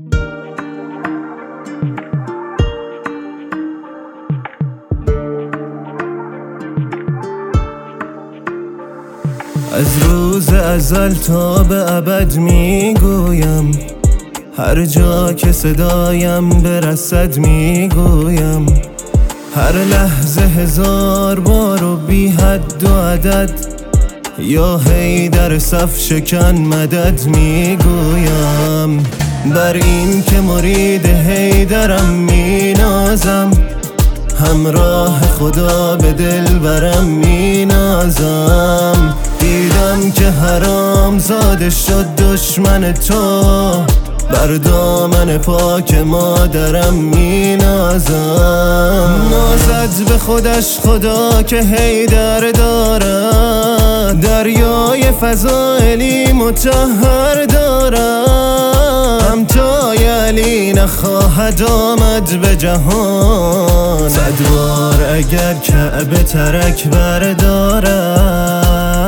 از روز ازل تا به ابد میگویم، هر جا که صدایم برسد میگویم، هر لحظه هزار بار و بی حد و عدد، یا حیدر صف شکن مدد میگویم. بر این که مرید حیدرم مینازم، همراه خدا به دل برم مینازم. دیدم که حرام زاده شد دشمن تو، بر دامن پاک مادرم مینازم. نازد به خودش خدا که حیدر دارد، دریای فضائلی مطهر دارد. همتای علی نخواهد آمد به جهان، 100 بار اگر کعبه ترک بردارد.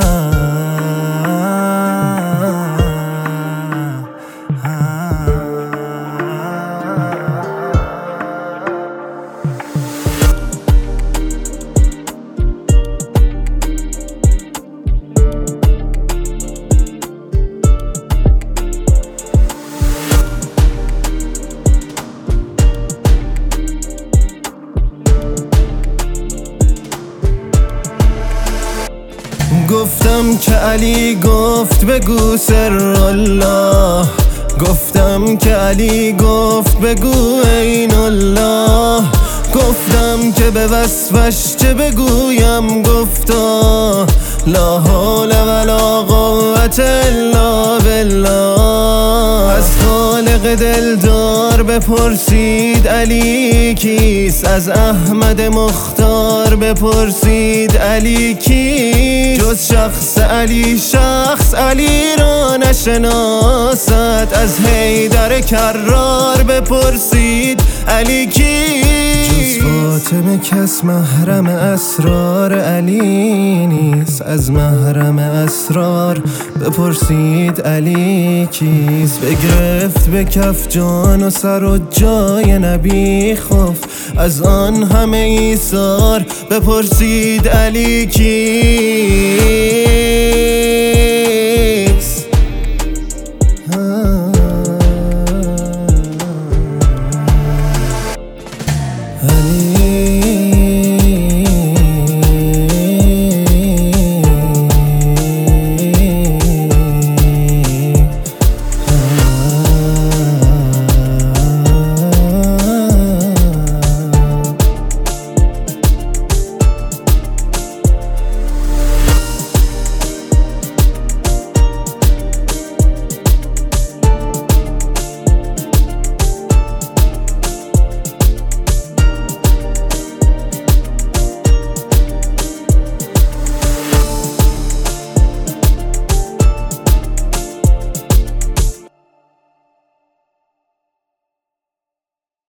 گفتم که علی گفت بگو سر الله، گفتم که علی گفت بگو عین الله، گفتم که به وصفش چه بگویم، گفتا لا حول ولا قوة الا بالله. از خالق دلدار بپرسید علی کیست، از احمد مختار بپرسید علی کیست، جز شخص علی شخص علی را نشناسد. از حیدر کرار بپرسید علی کیست، جز فاطمه کس محرم اسرار علی نیست. از محرم اسرار بپرسید علی کیست. بگرفت به کف جان و سر و جای نبی خف، از آن همه ایثار بپرسید علی کیست.